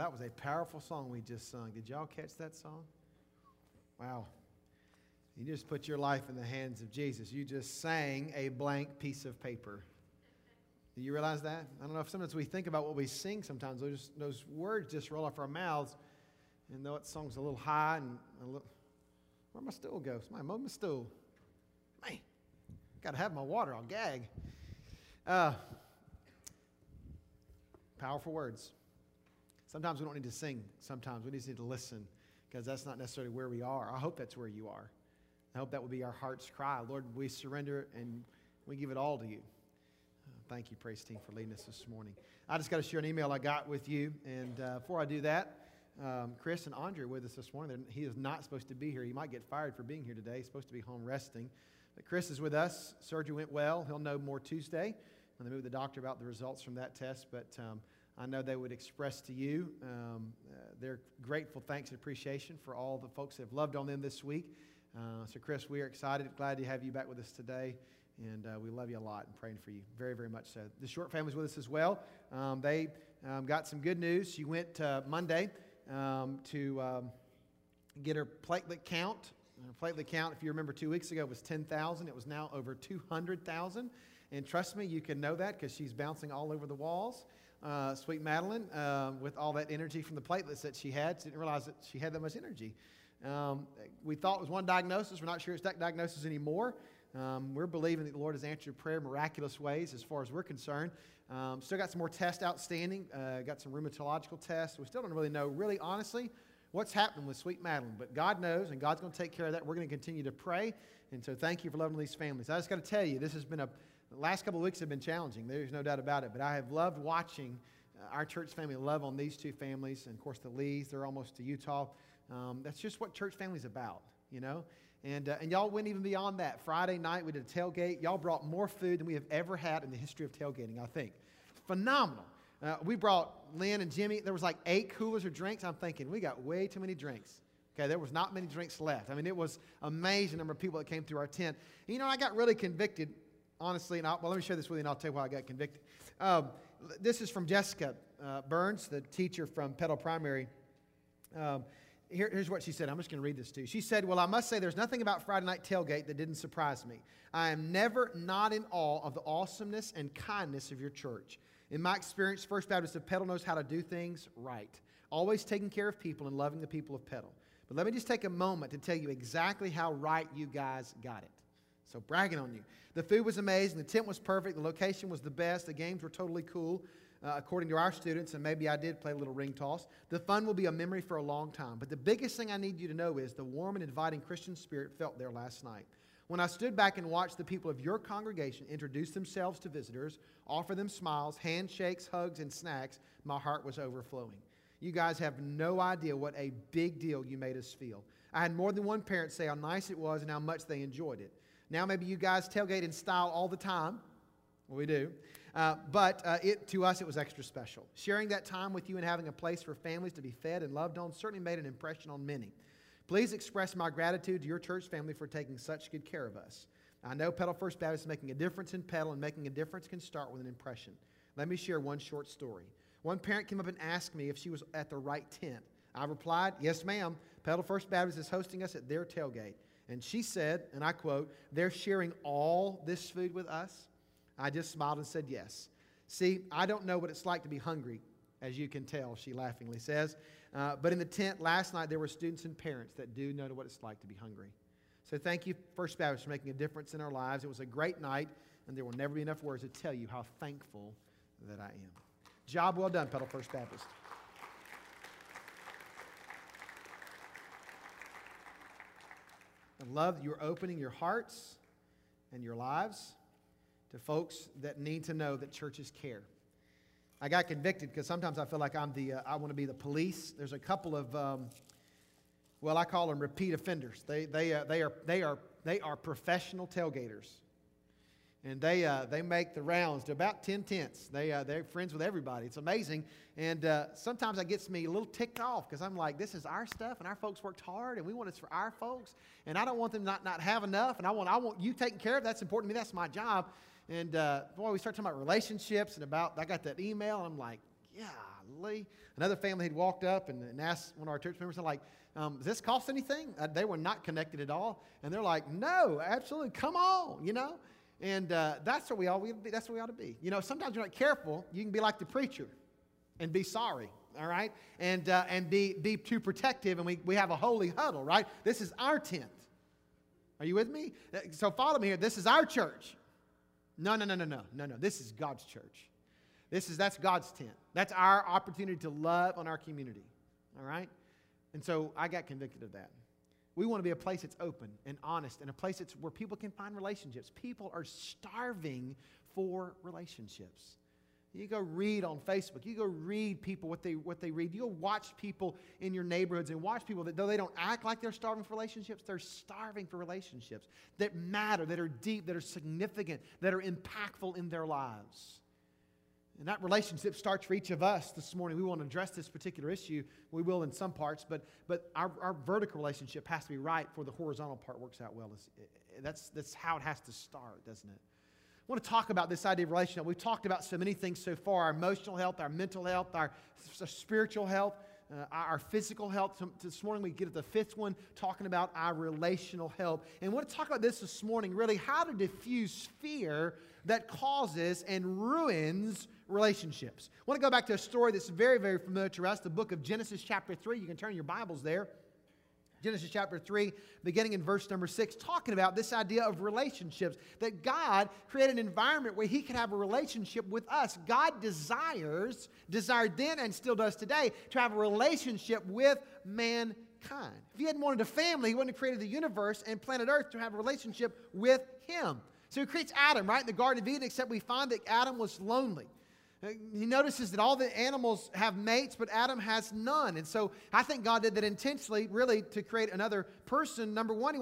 that was a powerful song we just sung. Did y'all catch that song? Wow. You just put your life in the hands of Jesus. You just sang a blank piece of paper. Do you realize that? I don't know if sometimes we think about what we sing sometimes. Those words just roll off our mouths. And though that song's a little high and a little... Where'd my stool go? Somebody mowed my stool. Man, got to have my water. I'll gag. Powerful words. Sometimes we don't need to sing. Sometimes we just need to listen because that's not necessarily where we are. I hope that's where you are. I hope that will be our heart's cry. Lord, we surrender and we give it all to you. Thank you, praise team, for leading us this morning. I just got to share an email I got with you. And before I do that, Chris and Andre are with us this morning. He is not supposed to be here. He might get fired for being here today. He's supposed to be home resting. But Chris is with us. Surgery went well. He'll know more Tuesday when they meet with the doctor about the results from that test. But I know they would express to you their grateful thanks and appreciation for all the folks that have loved on them this week. So, Chris, we are excited, glad to have you back with us today. And we love you a lot and praying for you. Very, very much so. The Short family's with us as well. They got some good news. She went Monday to get her platelet count. Her platelet count, if you remember 2 weeks ago, was 10,000. It was now over 200,000. And trust me, you can know that because she's bouncing all over the walls. Sweet Madeline, with all that energy from the platelets that she had, she didn't realize that she had that much energy. We thought it was one diagnosis. We're not sure it's that diagnosis anymore. We're believing that the Lord has answered prayer in miraculous ways as far as we're concerned. Still got some more tests outstanding. Got some rheumatological tests. We still don't really know, really honestly, what's happening with Sweet Madeline. But God knows, and God's going to take care of that. We're going to continue to pray. And so thank you for loving these families. I just got to tell you, this has been the last couple of weeks have been challenging. There's no doubt about it. But I have loved watching our church family love on these two families. And, of course, the Lees, they're almost to Utah. That's just what church family's about, you know. And y'all went even beyond that. Friday night, we did a tailgate. Y'all brought more food than we have ever had in the history of tailgating, I think. Phenomenal. We brought Lynn and Jimmy. There was like 8 coolers of drinks. I'm thinking, we got way too many drinks. Okay, there was not many drinks left. I mean, it was amazing number of people that came through our tent. And, you know, I got really convicted, honestly. And well, let me share this with you, and I'll tell you why I got convicted. This is from Jessica Burns, the teacher from Petal Primary. Here's what she said. I'm just going to read this to you. She said, well, I must say there's nothing about Friday night tailgate that didn't surprise me. I am never not in awe of the awesomeness and kindness of your church. In my experience, First Baptist of Petal knows how to do things right, always taking care of people and loving the people of Petal. But let me just take a moment to tell you exactly how right you guys got it. So bragging on you. The food was amazing. The tent was perfect. The location was the best. The games were totally cool. According to our students, and maybe I did play a little ring toss. The fun will be a memory for a long time. But the biggest thing I need you to know is the warm and inviting Christian spirit felt there last night. When I stood back and watched the people of your congregation introduce themselves to visitors, offer them smiles, handshakes, hugs, and snacks, my heart was overflowing. You guys have no idea what a big deal you made us feel. I had more than one parent say how nice it was and how much they enjoyed it. Now maybe you guys tailgate in style all the time. Well, we do. But to us, it was extra special. Sharing that time with you and having a place for families to be fed and loved on certainly made an impression on many. Please express my gratitude to your church family for taking such good care of us. I know Petal First Baptist is making a difference in Petal, and making a difference can start with an impression. Let me share one short story. One parent came up and asked me if she was at the right tent. I replied, yes, ma'am. Petal First Baptist is hosting us at their tailgate. And she said, and I quote, they're sharing all this food with us? I just smiled and said yes. See, I don't know what it's like to be hungry, as you can tell, she laughingly says. But in the tent last night, there were students and parents that do know what it's like to be hungry. So thank you, First Baptist, for making a difference in our lives. It was a great night, and there will never be enough words to tell you how thankful that I am. Job well done, Petal First Baptist. I love that you're opening your hearts and your lives to folks that need to know that churches care. I got convicted because sometimes I feel like I want to be the police. There's a couple of, I call them repeat offenders. They are professional tailgaters, and they make the rounds to about 10 tents. They're friends with everybody. It's amazing, and sometimes that gets me a little ticked off because I'm like, this is our stuff, and our folks worked hard, and we want it for our folks, and I don't want them not have enough, and I want you taken care of. That's important to me. That's my job. And boy, we start talking about relationships and I got that email, and I'm like, yeah, golly. Another family had walked up and asked one of our church members, they're like, does this cost anything? They were not connected at all. And they're like, no, absolutely, come on, you know. And that's where we ought to be. You know, sometimes you're not careful, you can be like the preacher and be sorry, all right? And be too protective, and we have a holy huddle, right? This is our tent. Are you with me? So follow me here. This is our church. No. This is God's church. That's God's tent. That's our opportunity to love on our community, all right? And so I got convicted of that. We want to be a place that's open and honest and a place that's where people can find relationships. People are starving for relationships. You go read on Facebook. You go read people what they read. You go watch people in your neighborhoods and watch people that though they don't act like they're starving for relationships, they're starving for relationships that matter, that are deep, that are significant, that are impactful in their lives. And that relationship starts for each of us this morning. We want to address this particular issue. We will in some parts, but our vertical relationship has to be right before the horizontal part works out well. That's how it has to start, doesn't it? I want to talk about this idea of relationship. We've talked about so many things so far: our emotional health, our mental health, our spiritual health, our physical health. This morning we get at the fifth one, talking about our relational health. And I want to talk about this morning, really, how to diffuse fear that causes and ruins relationships. I want to go back to a story that's very, very familiar to us, the book of Genesis chapter 3. You can turn your Bibles there. Genesis chapter 3, beginning in verse number 6, talking about this idea of relationships, that God created an environment where He could have a relationship with us. God desired then and still does today, to have a relationship with mankind. If He hadn't wanted a family, He wouldn't have created the universe and planet Earth to have a relationship with Him. So He creates Adam, right, in the Garden of Eden, except we find that Adam was lonely. He notices that all the animals have mates, but Adam has none. And so I think God did that intentionally, really, to create another person. Number one, He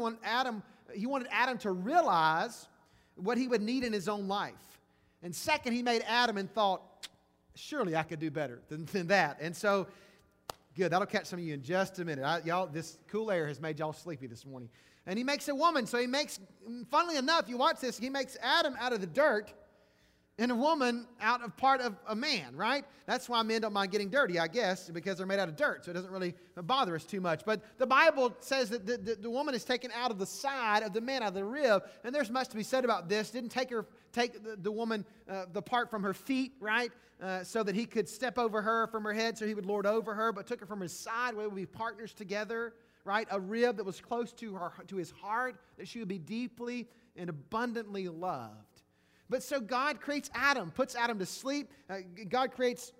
wanted Adam to realize what he would need in his own life. And second, He made Adam and thought, surely I could do better than that. And so, good, that'll catch some of you in just a minute. Y'all, this cool air has made y'all sleepy this morning. And He makes a woman. So He makes, funnily enough, you watch this, He makes Adam out of the dirt and a woman out of part of a man, right? That's why men don't mind getting dirty, I guess, because they're made out of dirt, so it doesn't really bother us too much. But the Bible says that the woman is taken out of the side of the man, out of the rib, and there's much to be said about this. Didn't take the woman the part from her feet, right, so that He could step over her from her head, so He would lord over her, but took her from His side where they would be partners together, right? A rib that was close to His heart, that she would be deeply and abundantly loved. But so God creates Adam, puts Adam to sleep. God creates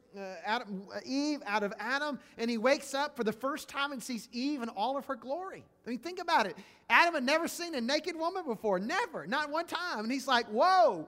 Eve out of Adam, and He wakes up for the first time and sees Eve in all of her glory. I mean, think about it. Adam had never seen a naked woman before, never, not one time. And he's like, whoa,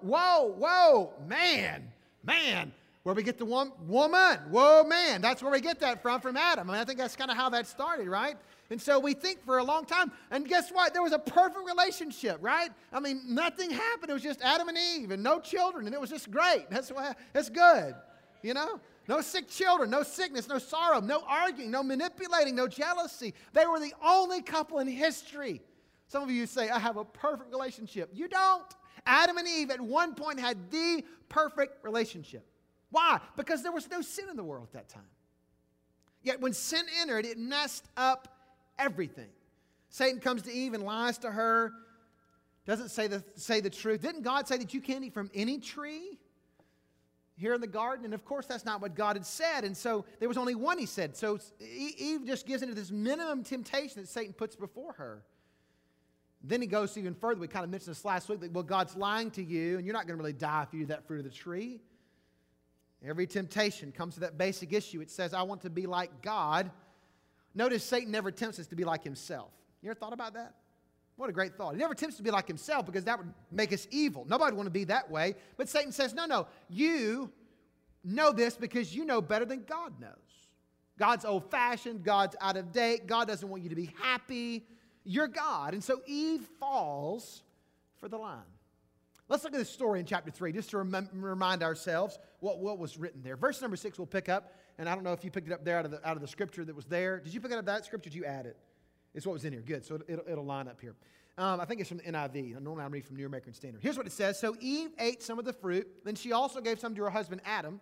man, where we get the woman, whoa, man. That's where we get that from Adam. I mean, I think that's kind of how that started, right? And so we think for a long time, and guess what? There was a perfect relationship, right? I mean, nothing happened. It was just Adam and Eve and no children, and it was just great. That's good, you know? No sick children, no sickness, no sorrow, no arguing, no manipulating, no jealousy. They were the only couple in history. Some of you say, I have a perfect relationship. You don't. Adam and Eve at one point had the perfect relationship. Why? Because there was no sin in the world at that time. Yet when sin entered, it messed up everything. Satan comes to Eve and lies to her, doesn't say the truth. Didn't God say that you can't eat from any tree here in the garden? And of course, that's not what God had said. And so there was only one, He said. So Eve just gives into this minimum temptation that Satan puts before her. Then he goes even further. We kind of mentioned this last week, that, well, God's lying to you, and you're not going to really die if you eat that fruit of the tree. Every temptation comes to that basic issue. It says, I want to be like God. Notice Satan never tempts us to be like himself. You ever thought about that? What a great thought. He never tempts us to be like himself, because that would make us evil. Nobody would want to be that way. But Satan says, no, you know this because you know better than God knows. God's old-fashioned. God's out of date. God doesn't want you to be happy. You're God. And so Eve falls for the line. Let's look at this story in chapter 3 just to remind ourselves what was written there. Verse number 6 we'll pick up. And I don't know if you picked it up there out of the scripture that was there. Did you pick it up that scripture? Did you add it? It's what was in here. Good. So it'll line up here. I think it's from the NIV. Normally I'm reading from New American Standard. Here's what it says. So Eve ate some of the fruit. Then she also gave some to her husband Adam,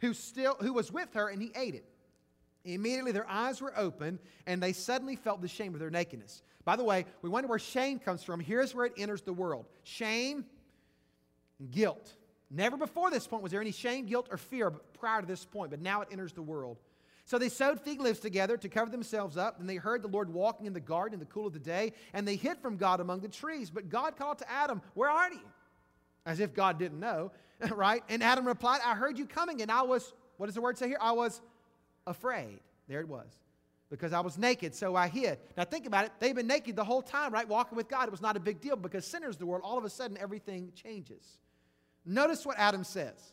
who was with her, and he ate it. Immediately their eyes were opened, and they suddenly felt the shame of their nakedness. By the way, we wonder where shame comes from. Here's where it enters the world. Shame and guilt. Never before this point was there any shame, guilt, or fear prior to this point, but now it enters the world. So they sewed fig leaves together to cover themselves up, and they heard the Lord walking in the garden in the cool of the day, and they hid from God among the trees. But God called to Adam, "Where are you?" As if God didn't know, right? And Adam replied, "I heard you coming, and I was," what does the word say here? "I was afraid." There it was. "Because I was naked, so I hid." Now think about it. They've been naked the whole time, right? Walking with God. It was not a big deal because sin enters the world. All of a sudden, everything changes. Notice what Adam says.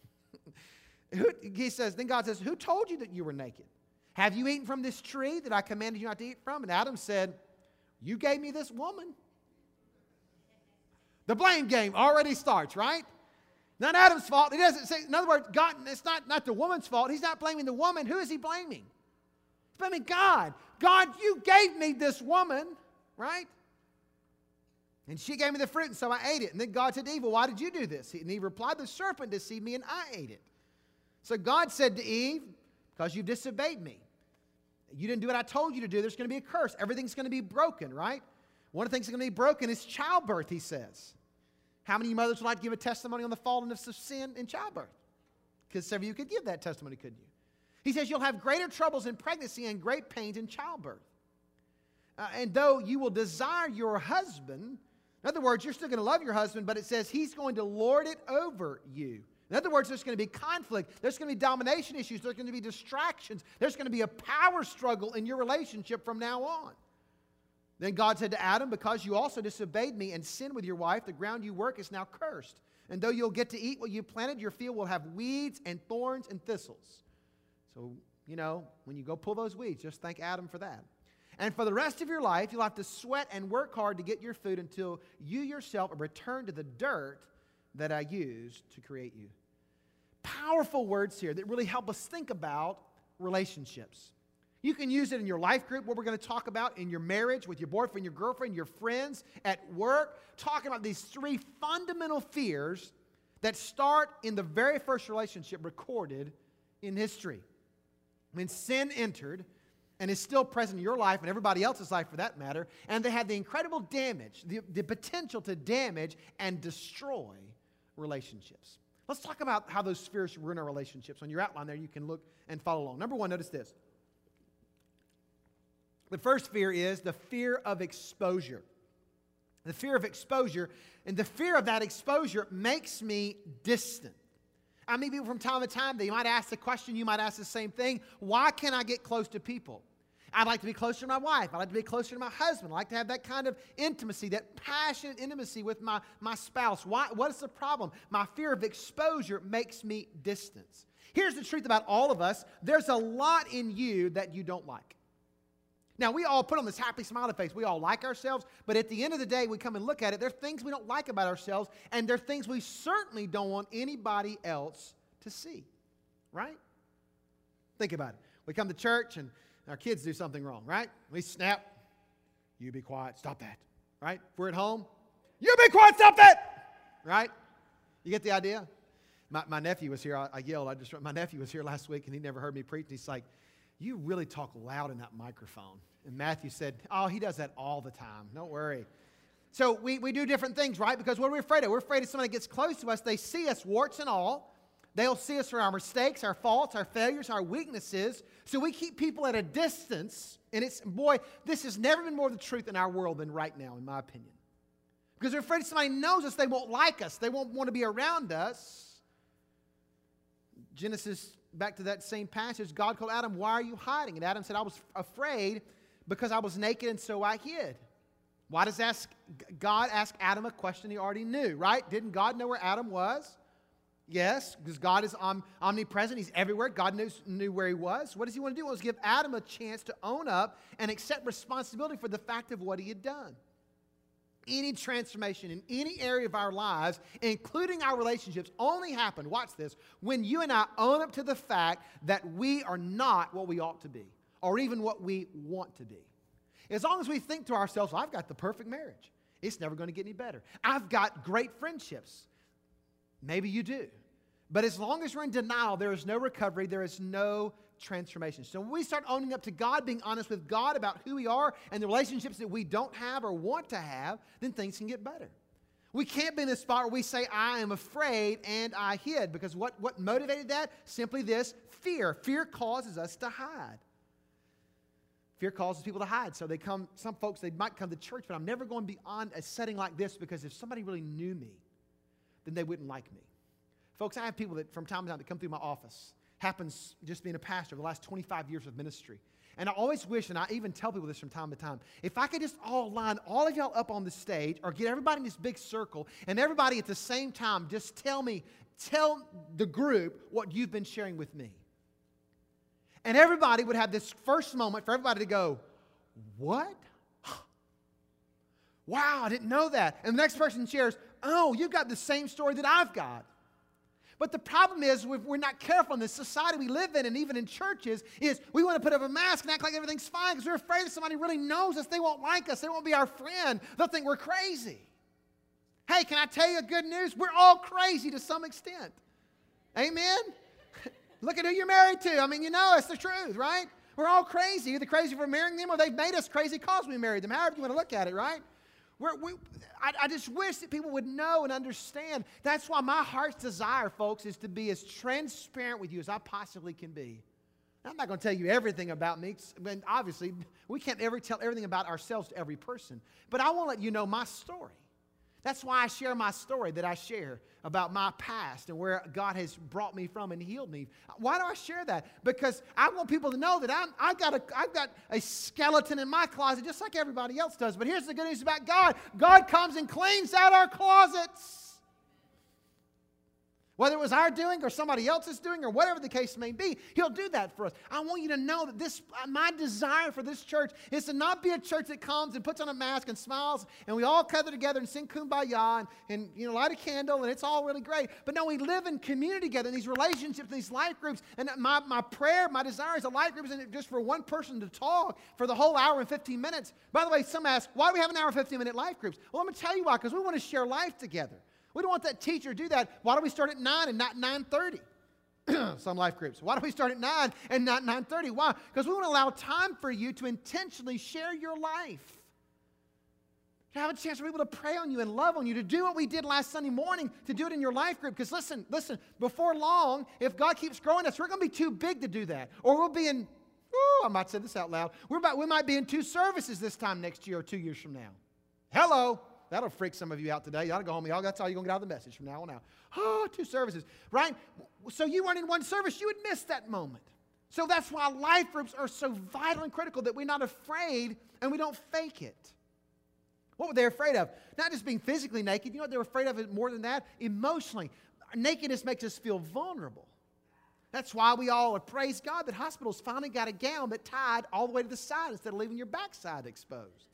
He says, then God says, "Who told you that you were naked? Have you eaten from this tree that I commanded you not to eat from?" And Adam said, "You gave me this woman." The blame game already starts, right? Not Adam's fault. He doesn't say, in other words, God, it's not the woman's fault. He's not blaming the woman. Who is he blaming? He's blaming God. God, you gave me this woman, right? And she gave me the fruit, and so I ate it. And then God said to Eve, "Well, why did you do this?" And he replied, "The serpent deceived me, and I ate it." So God said to Eve, "Because you disobeyed me. You didn't do what I told you to do. There's going to be a curse. Everything's going to be broken," right? One of the things that's going to be broken is childbirth, he says. How many mothers would like to give a testimony on the fallenness of sin in childbirth? Because some of you could give that testimony, couldn't you? He says you'll have greater troubles in pregnancy and great pains in childbirth. And though you will desire your husband, in other words, you're still going to love your husband, but it says he's going to lord it over you. In other words, there's going to be conflict. There's going to be domination issues. There's going to be distractions. There's going to be a power struggle in your relationship from now on. Then God said to Adam, "Because you also disobeyed me and sinned with your wife, the ground you work is now cursed. And though you'll get to eat what you planted, your field will have weeds and thorns and thistles." So, when you go pull those weeds, just thank Adam for that. "And for the rest of your life, you'll have to sweat and work hard to get your food until you yourself return to the dirt that I used to create you." Powerful words here that really help us think about relationships. You can use it in your life group, what we're going to talk about, in your marriage, with your boyfriend, your girlfriend, your friends, at work, talking about these three fundamental fears that start in the very first relationship recorded in history. When sin entered and is still present in your life and everybody else's life for that matter, and they had the incredible damage, the potential to damage and destroy relationships. Let's talk about how those fears ruin our relationships. On your outline there, you can look and follow along. Number one, notice this. The first fear is the fear of exposure. The fear of exposure, and the fear of that exposure makes me distant. I mean, people from time to time, they might ask the question, you might ask the same thing, why can't I get close to people? I'd like to be closer to my wife. I'd like to be closer to my husband. I'd like to have that kind of intimacy, that passionate intimacy with my spouse. Why? What is the problem? My fear of exposure makes me distance. Here's the truth about all of us. There's a lot in you that you don't like. Now, we all put on this happy smiley face. We all like ourselves, but at the end of the day, we come and look at it. There are things we don't like about ourselves, and there are things we certainly don't want anybody else to see, right? Think about it. We come to church, and our kids do something wrong, right? We snap. "You be quiet. Stop that." Right? If we're at home, "You be quiet. Stop that." Right? You get the idea? My nephew was here. I yelled. My nephew was here last week, and he never heard me preach. And he's like, "You really talk loud in that microphone." And Matthew said, "Oh, he does that all the time. Don't worry." So we do different things, right? Because what are we afraid of? We're afraid if somebody gets close to us, they see us warts and all. They'll see us for our mistakes, our faults, our failures, our weaknesses. So we keep people at a distance. And this has never been more the truth in our world than right now, in my opinion. Because we're afraid if somebody knows us, they won't like us. They won't want to be around us. Genesis, back to that same passage, God called Adam, "Why are you hiding?" And Adam said, "I was afraid because I was naked and so I hid." Why does God ask Adam a question he already knew, right? Didn't God know where Adam was? Yes, because God is omnipresent. He's everywhere. God knew where he was. What does he want to do? He wants to give Adam a chance to own up and accept responsibility for the fact of what he had done. Any transformation in any area of our lives, including our relationships, only happen, watch this, when you and I own up to the fact that we are not what we ought to be, or even what we want to be. As long as we think to ourselves, "I've got the perfect marriage. It's never going to get any better. I've got great friendships." Maybe you do. But as long as we're in denial, there is no recovery, there is no transformation. So when we start owning up to God, being honest with God about who we are and the relationships that we don't have or want to have, then things can get better. We can't be in this spot where we say, I am afraid and I hid. Because what motivated that? Simply this, fear. Fear causes us to hide. Fear causes people to hide. So some folks, they might come to church, but I'm never going beyond a setting like this because if somebody really knew me, then they wouldn't like me. Folks, I have people that from time to time that come through my office. Happens just being a pastor for the last 25 years of ministry. And I always wish, and I even tell people this from time to time, if I could just all line all of y'all up on the stage or get everybody in this big circle and everybody at the same time just tell the group what you've been sharing with me. And everybody would have this first moment for everybody to go, what? Wow, I didn't know that. And the next person shares, oh, you've got the same story that I've got. But the problem is, if we're not careful in the society we live in and even in churches, is we want to put up a mask and act like everything's fine because we're afraid if somebody really knows us, they won't like us, they won't be our friend, they'll think we're crazy. Hey, can I tell you good news? We're all crazy to some extent. Amen? Look at who you're married to. I mean, you know, it's the truth, right? We're all crazy. Either crazy for marrying them or they've made us crazy because we married them. However you want to look at it, right? I just wish that people would know and understand. That's why my heart's desire, folks, is to be as transparent with you as I possibly can be. I'm not going to tell you everything about me. Obviously, we can't ever tell everything about ourselves to every person. But I want to let you know my story. That's why I share my story that I share about my past and where God has brought me from and healed me. Why do I share that? Because I want people to know that I've got a skeleton in my closet just like everybody else does. But here's the good news about God. God comes and cleans out our closets. Whether it was our doing or somebody else's doing or whatever the case may be, He'll do that for us. I want you to know that my desire for this church is to not be a church that comes and puts on a mask and smiles and we all gather together and sing Kumbaya and light a candle and it's all really great. But no, we live in community together in these relationships, in these life groups. And my prayer, my desire is a life group isn't just for one person to talk for the whole hour and 15 minutes. By the way, some ask, why do we have an hour and 15-minute life groups? Well, let me tell you why, because we want to share life together. We don't want that teacher to do that. Why do we start at 9 and not 9:30? Some life groups. Why do we start at 9 and not 9:30? Why? Because we want to allow time for you to intentionally share your life. To have a chance for people to pray on you and love on you, to do what we did last Sunday morning, to do it in your life group. Because listen, before long, if God keeps growing us, we're going to be too big to do that. Or we'll be in, I might say this out loud, we might be in 2 services this time next year or 2 years from now. Hello. That'll freak some of you out today. You ought to go home. That's all you're going to get out of the message from now on out. Oh, 2 services, right? So you weren't in 1 service, you would miss that moment. So that's why life groups are so vital and critical that we're not afraid and we don't fake it. What were they afraid of? Not just being physically naked. You know what they were afraid of more than that? Emotionally. Nakedness makes us feel vulnerable. That's why we all praise God that hospitals finally got a gown that tied all the way to the side instead of leaving your backside exposed.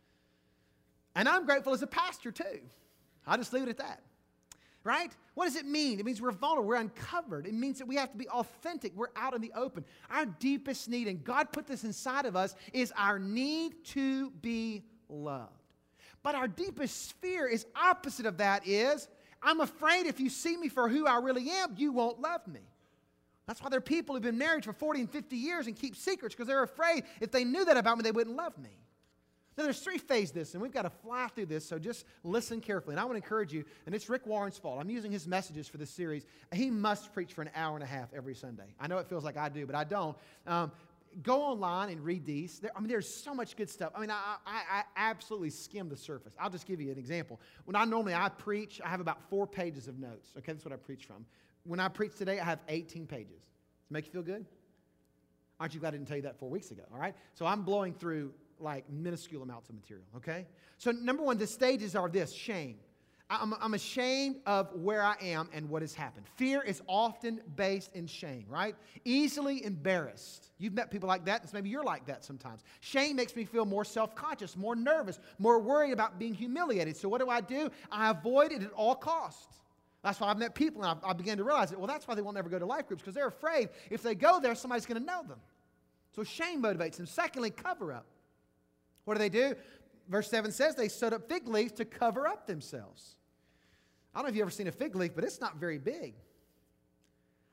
And I'm grateful as a pastor too. I'll just leave it at that. Right? What does it mean? It means we're vulnerable. We're uncovered. It means that we have to be authentic. We're out in the open. Our deepest need, and God put this inside of us, is our need to be loved. But our deepest fear is opposite of that is, I'm afraid if you see me for who I really am, you won't love me. That's why there are people who've been married for 40 and 50 years and keep secrets because they're afraid if they knew that about me, they wouldn't love me. Now, there's 3 phases to this, and we've got to fly through this, so just listen carefully. And I want to encourage you, and it's Rick Warren's fault. I'm using his messages for this series. He must preach for an hour and a half every Sunday. I know it feels like I do, but I don't. Go online and read these. There's so much good stuff. I absolutely skim the surface. I'll just give you an example. When I preach, I have about 4 pages of notes. Okay, that's what I preach from. When I preach today, I have 18 pages. Does it make you feel good? Aren't you glad I didn't tell you that 4 weeks ago? All right? So I'm blowing through like minuscule amounts of material, okay? So number 1, the stages are this, shame. I'm ashamed of where I am and what has happened. Fear is often based in shame, right? Easily embarrassed. You've met people like that, and maybe you're like that sometimes. Shame makes me feel more self-conscious, more nervous, more worried about being humiliated. So what do? I avoid it at all costs. That's why I've met people, and I began to realize that, well, that's why they won't ever go to life groups, because they're afraid if they go there, somebody's going to know them. So shame motivates them. Secondly, cover up. What do? Verse 7 says they sewed up fig leaves to cover up themselves. I don't know if you've ever seen a fig leaf, but it's not very big.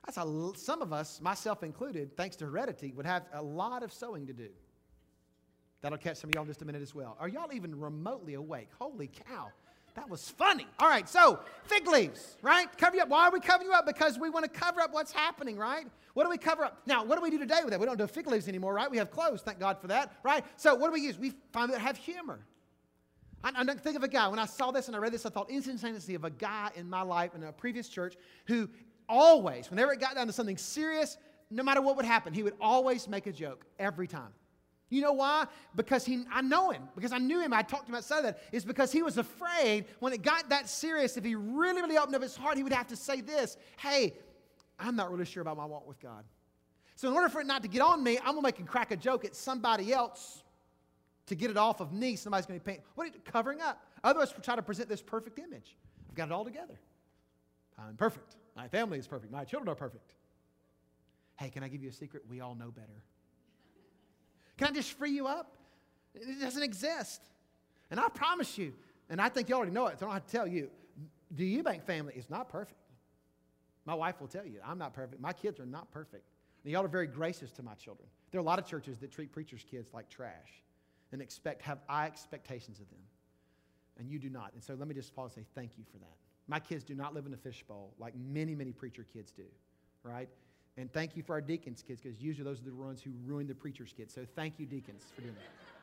Some of us, myself included, thanks to heredity, would have a lot of sowing to do. That'll catch some of y'all in just a minute as well. Are y'all even remotely awake? Holy cow. That was funny. All right, so fig leaves, right? Cover you up. Why are we covering you up? Because we want to cover up what's happening, right? What do we cover up? Now, what do we do today with that? We don't do fig leaves anymore, right? We have clothes, thank God for that, right? So what do we use? We find that have humor. I think of a guy. When I saw this and I read this, I thought instantaneously of a guy in my life in a previous church who always, whenever it got down to something serious, no matter what would happen, he would always make a joke every time. You know why? Because I know him. Because I knew him. I talked to him outside of that. It's because he was afraid when it got that serious, if he really, really opened up his heart, he would have to say this, hey, I'm not really sure about my walk with God. So in order for it not to get on me, I'm going to make him crack a joke at somebody else to get it off of me. Somebody's going to be paying. What are you covering up? Otherwise, we try to present this perfect image. I've got it all together. I'm perfect. My family is perfect. My children are perfect. Hey, can I give you a secret? We all know better. Can I just free you up? It doesn't exist. And I promise you, and I think you already know it, so I don't have to tell you, the Eubank family is not perfect. My wife will tell you, I'm not perfect. My kids are not perfect. And y'all are very gracious to my children. There are a lot of churches that treat preachers' kids like trash and have high expectations of them. And you do not. And so let me just pause and say thank you for that. My kids do not live in a fishbowl like many, many preacher kids do, right? And thank you for our deacons' kids, because usually those are the ones who ruin the preacher's kids. So thank you, deacons, for doing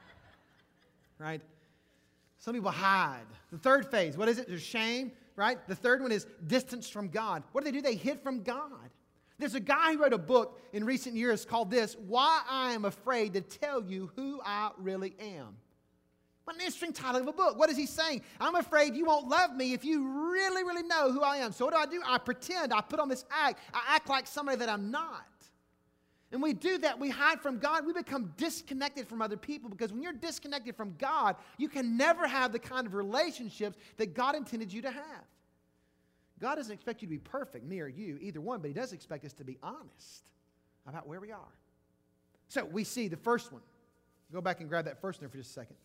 that. Right? Some people hide. The third phase, what is it? There's shame, right? The third one is distance from God. What do? They hid from God. There's a guy who wrote a book in recent years called this, Why I Am Afraid to Tell You Who I Really Am. What an interesting title of a book. What is he saying? I'm afraid you won't love me if you really, really know who I am. So what do? I pretend. I put on this act. I act like somebody that I'm not. And we do that. We hide from God. We become disconnected from other people, because when you're disconnected from God, you can never have the kind of relationships that God intended you to have. God doesn't expect you to be perfect, me or you, either one, but He does expect us to be honest about where we are. So we see the first one. Go back and grab that first one for just a second.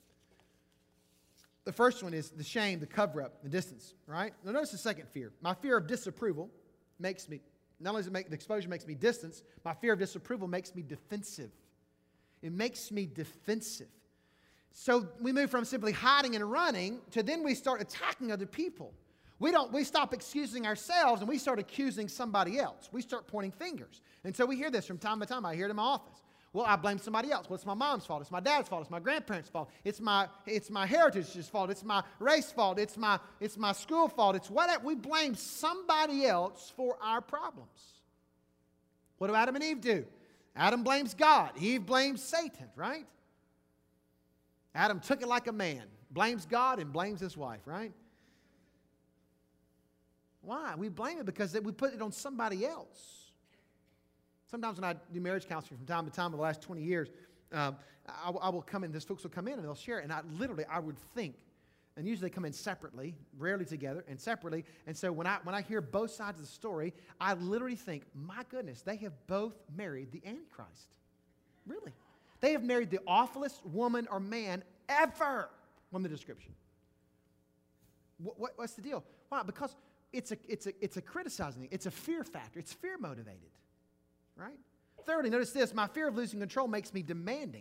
The first one is the shame, the cover-up, the distance, right? Now notice the second fear. My fear of disapproval makes me, not only does the exposure makes me distance, my fear of disapproval makes me defensive. It makes me defensive. So we move from simply hiding and running to then we start attacking other people. We stop excusing ourselves and we start accusing somebody else. We start pointing fingers. And so we hear this from time to time. I hear it in my office. Well, I blame somebody else. Well, it's my mom's fault. It's my dad's fault. It's my grandparents' fault. It's my heritage's fault. It's my race fault. It's my school fault. It's whatever. We blame somebody else for our problems. What do Adam and Eve do? Adam blames God. Eve blames Satan, right? Adam took it like a man. Blames God and blames his wife, right? Why? We blame it because we put it on somebody else. Sometimes when I do marriage counseling from time to time in the last 20 years, I will come in, these folks will come in and they'll share it. And I would think, and usually they come in separately, rarely together, and separately. And so when I hear both sides of the story, I literally think, my goodness, they have both married the Antichrist. Really. They have married the awfulest woman or man ever from the description. What's the deal? Why? Because it's a criticizing thing. It's a fear factor. It's fear motivated. Right? Thirdly, notice this. My fear of losing control makes me demanding.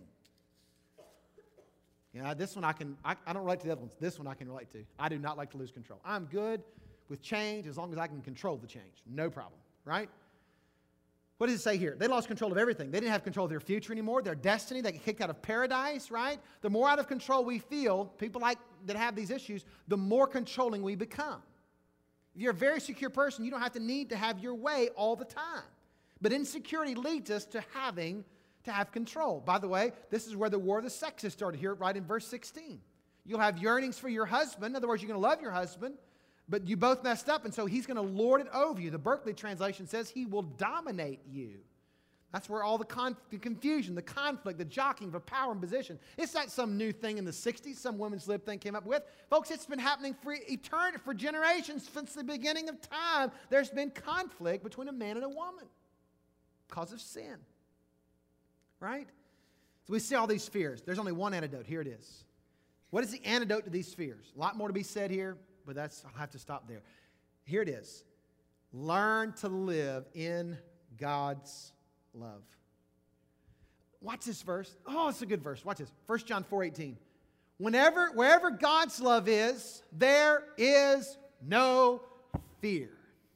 This one I don't relate to the other ones. This one I can relate to. I do not like to lose control. I'm good with change as long as I can control the change. No problem. Right? What does it say here? They lost control of everything. They didn't have control of their future anymore, their destiny. They get kicked out of paradise, right? The more out of control we feel, people that have these issues, the more controlling we become. If you're a very secure person, you don't have to need to have your way all the time. But insecurity leads us to having to have control. By the way, this is where the war of the sexes started here, right in verse 16. You'll have yearnings for your husband. In other words, you're going to love your husband, but you both messed up, and so he's going to lord it over you. The Berkeley translation says he will dominate you. That's where all the confusion, the conflict, the jockeying for power and position. It's not some new thing in the 60s some women's lib thing came up with. Folks, it's been happening for eternity, for generations, since the beginning of time. There's been conflict between a man and a woman because of sin. Right? So we see all these fears. There's only one antidote. Here it is. What is the antidote to these fears? A lot more to be said here, but I'll have to stop there. Here it is. Learn to live in God's love. Watch this verse. Oh, it's a good verse. Watch this. 1 John 4:18. Wherever God's love is, there is no fear.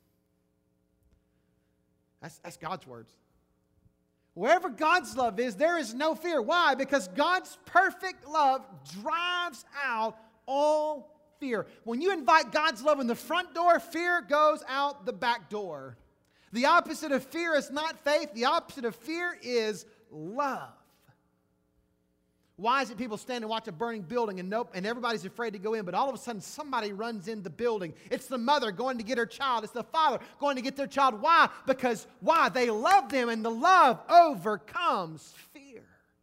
That's God's words. Wherever God's love is, there is no fear. Why? Because God's perfect love drives out all fear. When you invite God's love in the front door, fear goes out the back door. The opposite of fear is not faith. The opposite of fear is love. Why is it people stand and watch a burning building and everybody's afraid to go in, but all of a sudden somebody runs in the building? It's the mother going to get her child. It's the father going to get their child. Why? Because why? They love them, and the love overcomes fear.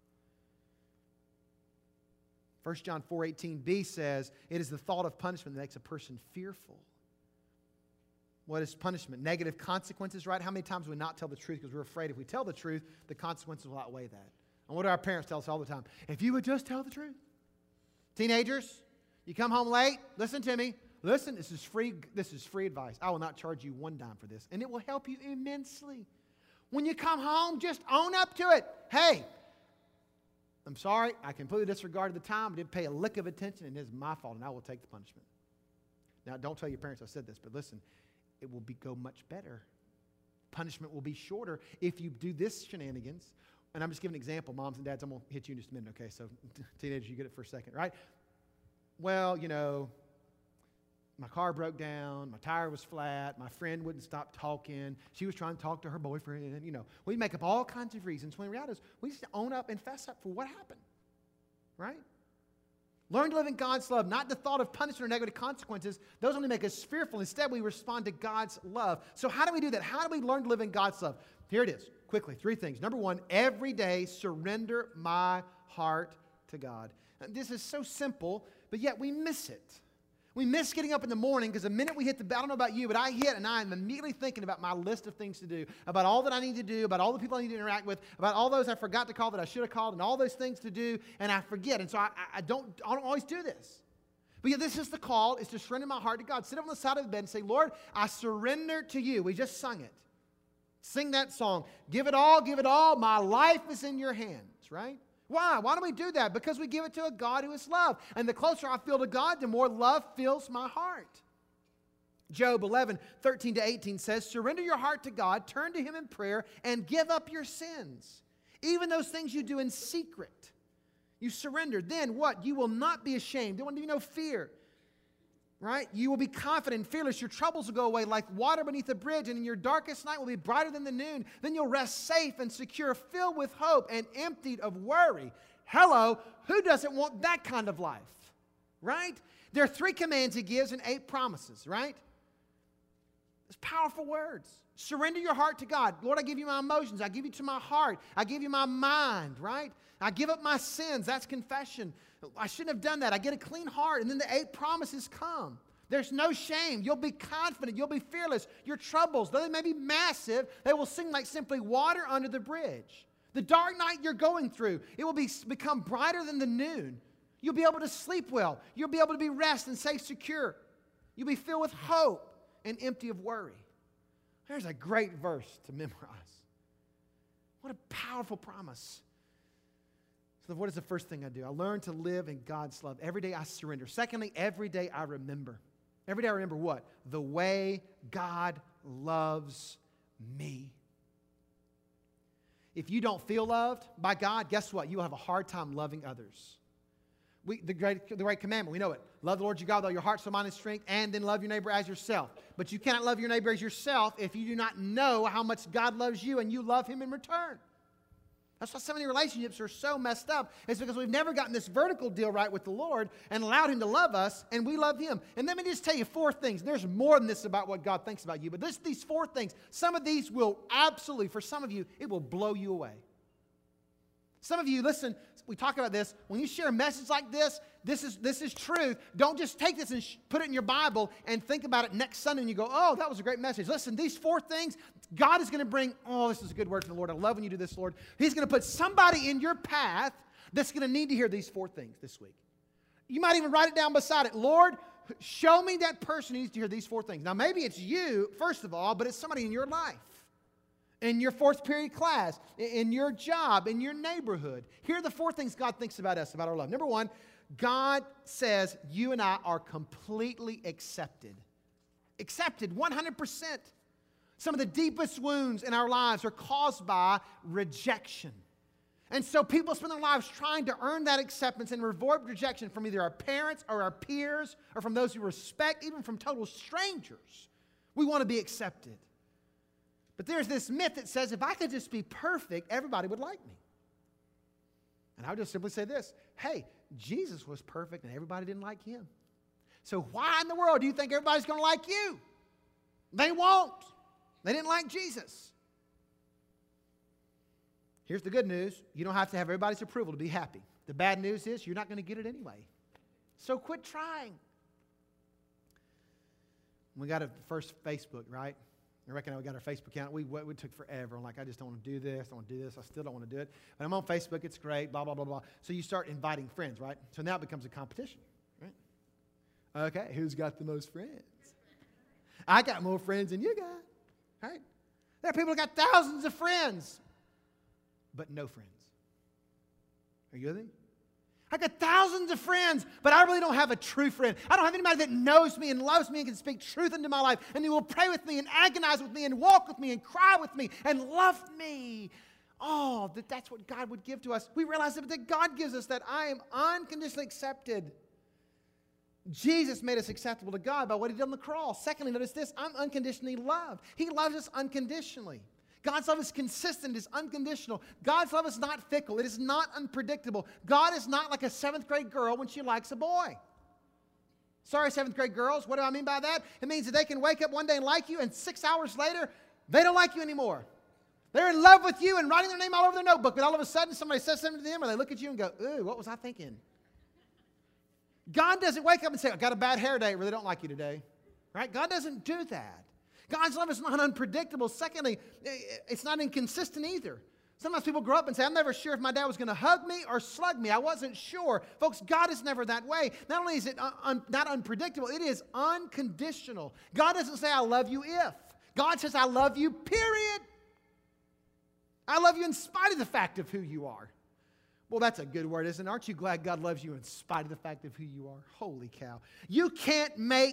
1 John 4:18b says, it is the thought of punishment that makes a person fearful. What is punishment? Negative consequences, right? How many times do we not tell the truth because we're afraid if we tell the truth, the consequences will outweigh that? And what do our parents tell us all the time? If you would just tell the truth. Teenagers, you come home late, listen to me. Listen, this is free advice. I will not charge you one dime for this, and it will help you immensely. When you come home, just own up to it. Hey, I'm sorry, I completely disregarded the time. I didn't pay a lick of attention, and it is my fault, and I will take the punishment. Now, don't tell your parents I said this, but listen, it will go much better. Punishment will be shorter if you do this shenanigans. And I'm just giving an example, moms and dads. I'm going to hit you in just a minute, okay? So teenagers, you get it for a second, right? Well, my car broke down. My tire was flat. My friend wouldn't stop talking. She was trying to talk to her boyfriend. We make up all kinds of reasons when the reality is we need to own up and fess up for what happened, right? Learn to live in God's love, not the thought of punishment or negative consequences. Those only make us fearful. Instead, we respond to God's love. So how do we do that? How do we learn to live in God's love? Here it is. Quickly, 3 things. Number 1, every day surrender my heart to God. And this is so simple, but yet we miss it. We miss getting up in the morning because the minute we hit I don't know about you, but I hit and I am immediately thinking about my list of things to do, about all that I need to do, about all the people I need to interact with, about all those I forgot to call that I should have called, and all those things to do, and I forget. And so I don't always do this. But yet this is the call, is to surrender my heart to God. Sit up on the side of the bed and say, Lord, I surrender to you. We just sung it. Sing that song. Give it all. My life is in your hands, right? Why? Why do we do that? Because we give it to a God who is love. And the closer I feel to God, the more love fills my heart. Job 11:13-18 says, surrender your heart to God, turn to Him in prayer, and give up your sins. Even those things you do in secret. You surrender. Then what? You will not be ashamed. There will be no fear. Right? You will be confident and fearless. Your troubles will go away like water beneath a bridge, and in your darkest night will be brighter than the noon. Then you'll rest safe and secure, filled with hope and emptied of worry. Hello, who doesn't want that kind of life? Right? There are 3 commands He gives and 8 promises, right? It's powerful words. Surrender your heart to God. Lord, I give you my emotions. I give you to my heart. I give you my mind, right? I give up my sins. That's confession. I shouldn't have done that. I get a clean heart. And then the 8 promises come. There's no shame. You'll be confident. You'll be fearless. Your troubles, though they may be massive, they will seem like simply water under the bridge. The dark night you're going through, it will become brighter than the noon. You'll be able to sleep well. You'll be able to be rest and safe, secure. You'll be filled with hope and empty of worry. There's a great verse to memorize. What a powerful promise. So what is the first thing I do? I learn to live in God's love. Every day I surrender. Secondly, every day I remember. Every day I remember what? The way God loves me. If you don't feel loved by God, guess what? You will have a hard time loving others. The great commandment, we know it. Love the Lord your God with all your heart, soul, mind, and strength, and then love your neighbor as yourself. But you cannot love your neighbor as yourself if you do not know how much God loves you and you love Him in return. That's why so many relationships are so messed up. It's because we've never gotten this vertical deal right with the Lord and allowed Him to love us, and we love Him. And let me just tell you 4 things. There's more than this about what God thinks about you, but these 4 things, some of these will absolutely, for some of you, it will blow you away. Some of you, listen, we talk about this. When you share a message like this is truth. Don't just take this and put it in your Bible and think about it next Sunday and you go, oh, that was a great message. Listen, these 4 things, God is going to bring, oh, this is a good word from the Lord. I love when you do this, Lord. He's going to put somebody in your path that's going to need to hear these 4 things this week. You might even write it down beside it. Lord, show me that person who needs to hear these 4 things. Now, maybe it's you, first of all, but it's somebody in your life, in your 4th period class, in your job, in your neighborhood. Here are the 4 things God thinks about us, about our love. Number 1, God says you and I are completely accepted. Accepted 100%. Some of the deepest wounds in our lives are caused by rejection. And so people spend their lives trying to earn that acceptance and avoid rejection from either our parents or our peers or from those we respect, even from total strangers. We want to be accepted. But there's this myth that says if I could just be perfect, everybody would like me. And I would just simply say this, hey, Jesus was perfect and everybody didn't like him. So why in the world do you think everybody's going to like you? They won't. They didn't like Jesus. Here's the good news. You don't have to have everybody's approval to be happy. The bad news is you're not going to get it anyway. So quit trying. We got a first Facebook, right? I reckon we got our Facebook account. We took forever. I'm like, I just don't want to do this. I don't want to do this. I still don't want to do it. But I'm on Facebook. It's great. Blah, blah, blah, blah. So you start inviting friends, right? So now it becomes a competition, right? Okay, who's got the most friends? I got more friends than you got, right? There are people who got thousands of friends, but no friends. Are you with me? I got thousands of friends, but I really don't have a true friend. I don't have anybody that knows me and loves me and can speak truth into my life and who will pray with me and agonize with me and walk with me and cry with me and love me. Oh, that's what God would give to us. We realize that God gives us that I am unconditionally accepted. Jesus made us acceptable to God by what he did on the cross. Secondly, notice this, I'm unconditionally loved. He loves us unconditionally. God's love is consistent, it's unconditional. God's love is not fickle, it is not unpredictable. God is not like a 7th grade girl when she likes a boy. Sorry, 7th grade girls, what do I mean by that? It means that they can wake up one day and like you, and 6 hours later, they don't like you anymore. They're in love with you and writing their name all over their notebook, but all of a sudden somebody says something to them, and they look at you and go, ooh, what was I thinking? God doesn't wake up and say, I got a bad hair day, I really don't like you today. Right? God doesn't do that. God's love is not unpredictable. Secondly, it's not inconsistent either. Sometimes people grow up and say, I'm never sure if my dad was going to hug me or slug me. I wasn't sure. Folks, God is never that way. Not only is it not unpredictable, it is unconditional. God doesn't say, I love you if. God says, I love you, period. I love you in spite of the fact of who you are. Well, that's a good word, isn't it? Aren't you glad God loves you in spite of the fact of who you are? Holy cow. You can't make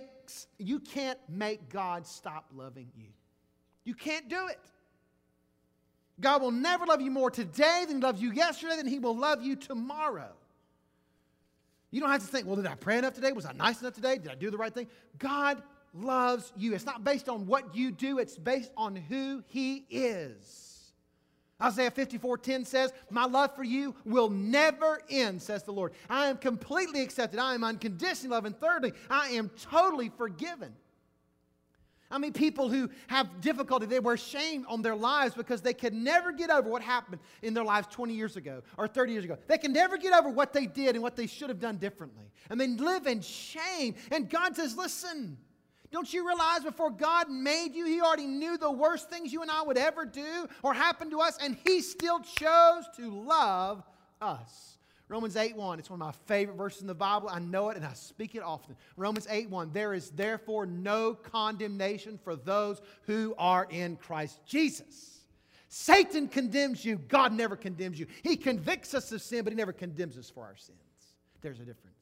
God stop loving you. You can't do it. God will never love you more today than he loved you yesterday, than he will love you tomorrow. You don't have to think, well, did I pray enough today? Was I nice enough today? Did I do the right thing? God loves you. It's not based on what you do. It's based on who he is. Isaiah 54:10 says, my love for you will never end, says the Lord. I am completely accepted. I am unconditionally loved. And thirdly, I am totally forgiven. I mean, people who have difficulty, they wear shame on their lives because they can never get over what happened in their lives 20 years ago or 30 years ago. They can never get over what they did and what they should have done differently. And they live in shame. And God says, listen, don't you realize before God made you, he already knew the worst things you and I would ever do or happen to us, and he still chose to love us. Romans 8:1, it's one of my favorite verses in the Bible. I know it and I speak it often. Romans 8:1, there is therefore no condemnation for those who are in Christ Jesus. Satan condemns you. God never condemns you. He convicts us of sin, but he never condemns us for our sins. There's a difference.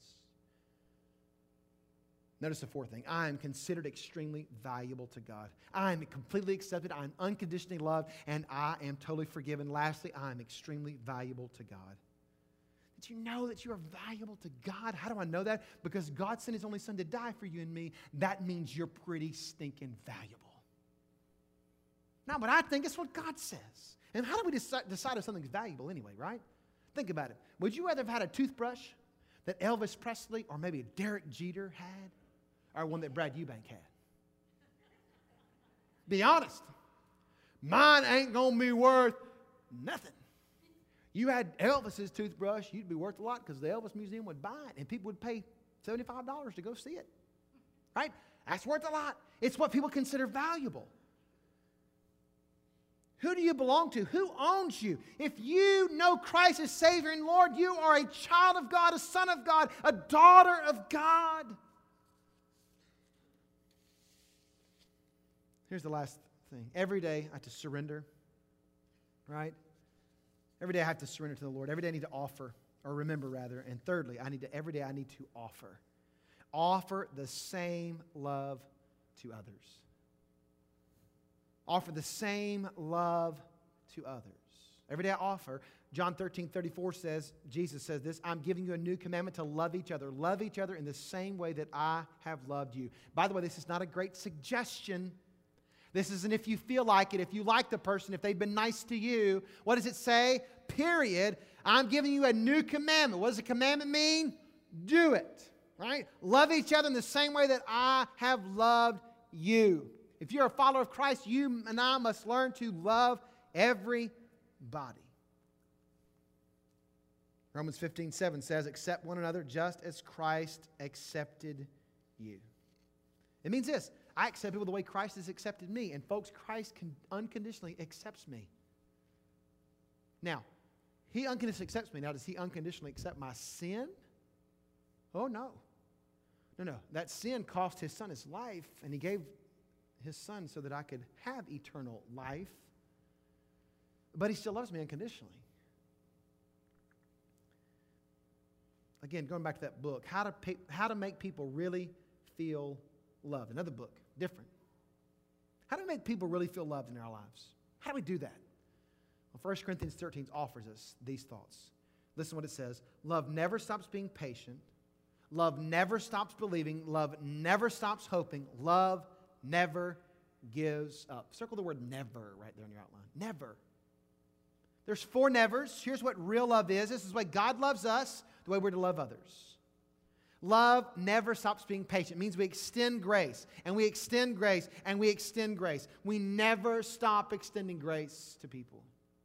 Notice the 4th thing. I am considered extremely valuable to God. I am completely accepted. I am unconditionally loved. And I am totally forgiven. Lastly, I am extremely valuable to God. Did you know that you are valuable to God? How do I know that? Because God sent his only son to die for you and me. That means you're pretty stinking valuable. Not what I think. It's what God says. And how do we decide if something's valuable anyway, right? Think about it. Would you rather have had a toothbrush that Elvis Presley or maybe Derek Jeter had? Or one that Brad Eubank had? Be honest. Mine ain't going to be worth nothing. You had Elvis's toothbrush, you'd be worth a lot because the Elvis Museum would buy it and people would pay $75 to go see it. Right? That's worth a lot. It's what people consider valuable. Who do you belong to? Who owns you? If you know Christ as Savior and Lord, you are a child of God, a son of God, a daughter of God. Here's the last thing. Every day I have to surrender, right? Every day I have to surrender to the Lord. Every day I need to offer, or remember rather. And thirdly, every day I need to offer. Offer the same love to others. Offer the same love to others. Every day I offer. John 13:34 says, Jesus says this, I'm giving you a new commandment to love each other. Love each other in the same way that I have loved you. By the way, this is not a great suggestion. This isn't if you feel like it, if you like the person, if they've been nice to you. What does it say? Period. I'm giving you a new commandment. What does a commandment mean? Do it. Right? Love each other in the same way that I have loved you. If you're a follower of Christ, you and I must learn to love everybody. Romans 15:7 says, accept one another just as Christ accepted you. It means this. I accept people the way Christ has accepted me. And folks, Christ unconditionally accepts me. Now, He unconditionally accepts me. Now, does He unconditionally accept my sin? Oh, no. No. That sin cost His Son His life, and He gave His Son so that I could have eternal life. But He still loves me unconditionally. Again, going back to that book, How to Make People Really Feel Loved. Another book, different. How do we make people really feel loved in our lives? How do we do that? Well, 1 Corinthians 13 offers us these thoughts. Listen to what it says. Love never stops being patient. Love never stops believing. Love never stops hoping. Love never gives up. Circle the word never right there in your outline. Never. There's 4 nevers. Here's what real love is. This is the way God loves us, the way we're to love others. Love never stops being patient. It means we extend grace, and we extend grace, and we extend grace. We never stop extending grace to people.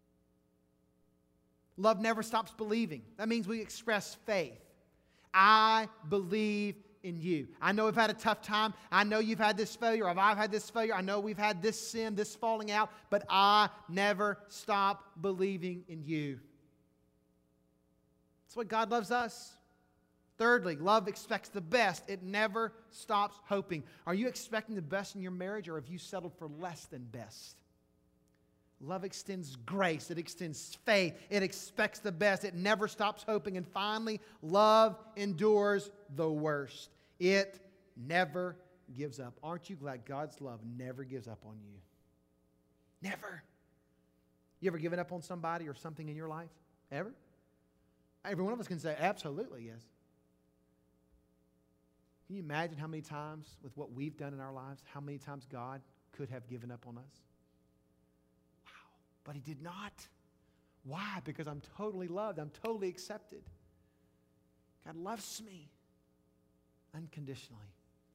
Love never stops believing. That means we express faith. I believe in you. I know we've had a tough time. I know you've had this failure, or I've had this failure. I know we've had this sin, this falling out, but I never stop believing in you. That's what God loves us. Thirdly, love expects the best. It never stops hoping. Are you expecting the best in your marriage, or have you settled for less than best? Love extends grace. It extends faith. It expects the best. It never stops hoping. And finally, love endures the worst. It never gives up. Aren't you glad God's love never gives up on you? Never. You ever given up on somebody or something in your life? Ever? Every one of us can say, absolutely, yes. Can you imagine how many times, with what we've done in our lives, how many times God could have given up on us? Wow. But He did not. Why? Because I'm totally loved. I'm totally accepted. God loves me unconditionally.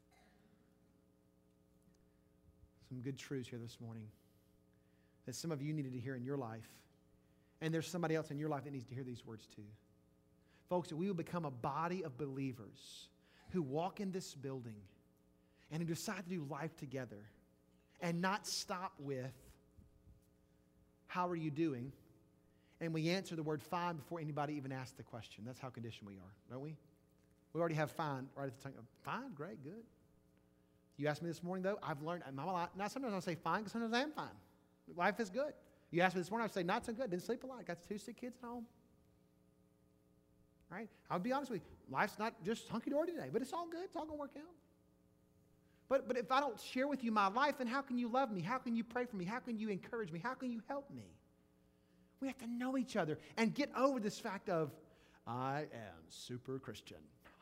Some good truths here this morning that some of you needed to hear in your life. And there's somebody else in your life that needs to hear these words too. Folks, that we will become a body of believers who walk in this building and who decide to do life together and not stop with, how are you doing? And we answer the word fine before anybody even asks the question. That's how conditioned we are, don't we? We already have fine right at the tongue. Fine, great, good. You asked me this morning, though, I've learned, now sometimes I'll say fine because sometimes I am fine. Life is good. You asked me this morning, I'd say not so good. Didn't sleep a lot. Got 2 sick kids at home. Right? I'll be honest with you. Life's not just hunky-dory today, but it's all good. It's all going to work out. But if I don't share with you my life, then how can you love me? How can you pray for me? How can you encourage me? How can you help me? We have to know each other and get over this fact of, I am super Christian.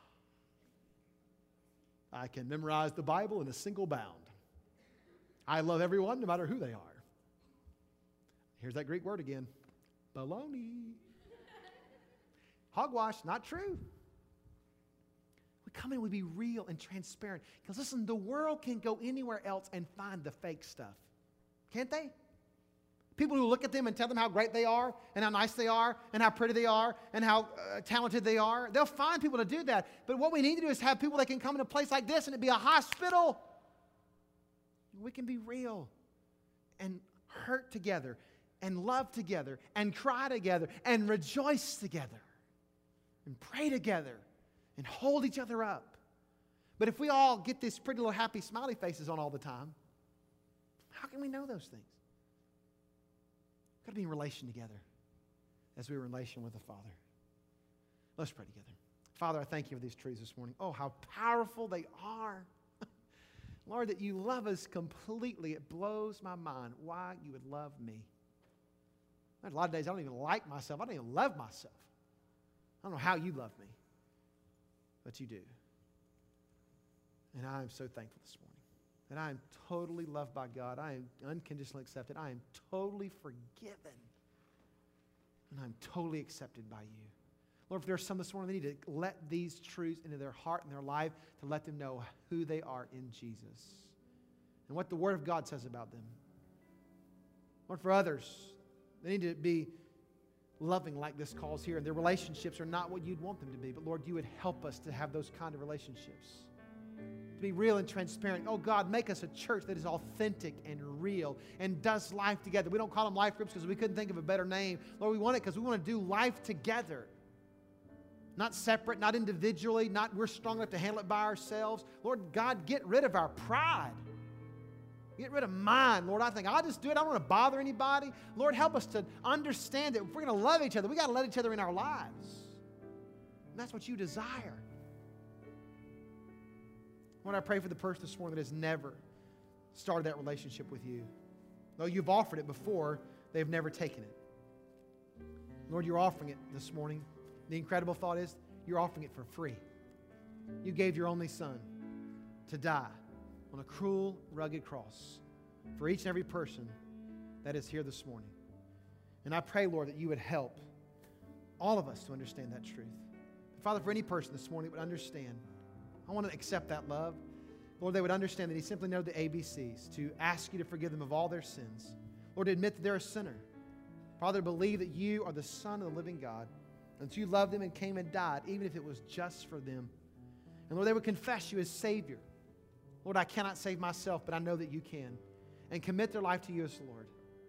I can memorize the Bible in a single bound. I love everyone no matter who they are. Here's that Greek word again. Baloney. Hogwash, not true. We come in, we be real and transparent. Because listen, the world can go anywhere else and find the fake stuff. Can't they? People who look at them and tell them how great they are and how nice they are and how pretty they are and how talented they are. They'll find people to do that. But what we need to do is have people that can come in a place like this and it be a hospital. We can be real and hurt together and love together and cry together and rejoice together and pray together and hold each other up. But if we all get these pretty little happy smiley faces on all the time, How can we know those things? We've got to be in relation together as we were in relation with the Father. Let's pray together. Father, I thank you for these truths this morning. Oh, how powerful they are. Lord, that you love us completely. It blows my mind why you would love me. There's a lot of days I don't even like myself. I don't even love myself. I don't know how you love me, but you do. And I am so thankful this morning that I am totally loved by God. I am unconditionally accepted. I am totally forgiven. And I'm totally accepted by you. Lord, if there's some this morning, they need to let these truths into their heart and their life to let them know who they are in Jesus and what the Word of God says about them. Lord, for others, they need to be loving like this calls here, and their relationships are not what you'd want them to be. But Lord, you would help us to have those kind of relationships, to be real and transparent. Oh God, make us a church that is authentic and real and does life together. We don't call them life groups because we couldn't think of a better name. Lord, we want it because we want to do life together. Not separate, not individually, not we're strong enough to handle it by ourselves. Lord God, get rid of our pride. Get rid of mine. Lord, I think I'll just do it. I don't want to bother anybody. Lord, help us to understand that if we're going to love each other, we got to let each other in our lives. And that's what you desire. Lord, I pray for the person this morning that has never started that relationship with you. Though you've offered it before, they've never taken it. Lord, you're offering it this morning. The incredible thought is you're offering it for free. You gave your only Son to die on a cruel, rugged cross for each and every person that is here this morning. And I pray, Lord, that you would help all of us to understand that truth. Father, for any person this morning that would understand, I want to accept that love. Lord, they would understand that He simply knows the ABCs, to ask you to forgive them of all their sins. Lord, to admit that they're a sinner. Father, believe that you are the Son of the living God, and that you loved them and came and died, even if it was just for them. And Lord, they would confess you as Savior. Lord, I cannot save myself, but I know that you can. And commit their life to you as Lord.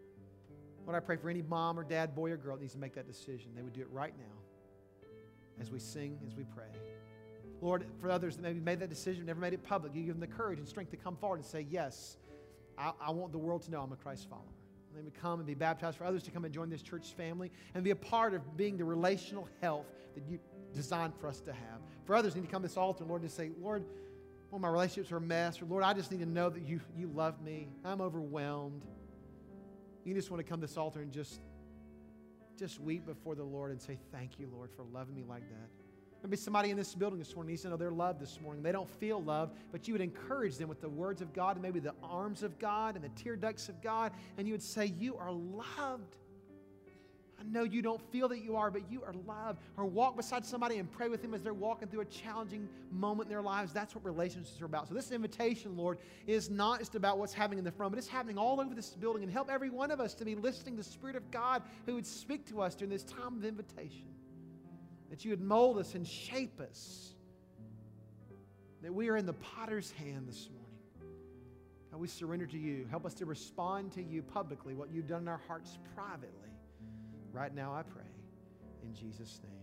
Lord, I pray for any mom or dad, boy or girl that needs to make that decision. They would do it right now as we sing, as we pray. Lord, for others that maybe made that decision, never made it public, you give them the courage and strength to come forward and say, yes, I want the world to know I'm a Christ follower. They would come and be baptized. For others to come and join this church family and be a part of being the relational health that you designed for us to have. For others need to come to this altar, Lord, and say, Lord, well, my relationships are a mess. Or, Lord, I just need to know that you love me. I'm overwhelmed. You just want to come to this altar and just weep before the Lord and say, thank you, Lord, for loving me like that. Maybe somebody in this building this morning needs to know they're loved this morning. They don't feel loved, but you would encourage them with the words of God and maybe the arms of God and the tear ducts of God, and you would say, you are loved. I know you don't feel that you are, but you are loved. Or walk beside somebody and pray with them as they're walking through a challenging moment in their lives. That's what relationships are about. So this invitation, Lord, is not just about what's happening in the front, but it's happening all over this building. And help every one of us to be listening to the Spirit of God who would speak to us during this time of invitation. That you would mold us and shape us. That we are in the potter's hand this morning. God, we surrender to you. Help us to respond to you publicly, what you've done in our hearts privately. Right now I pray in Jesus' name.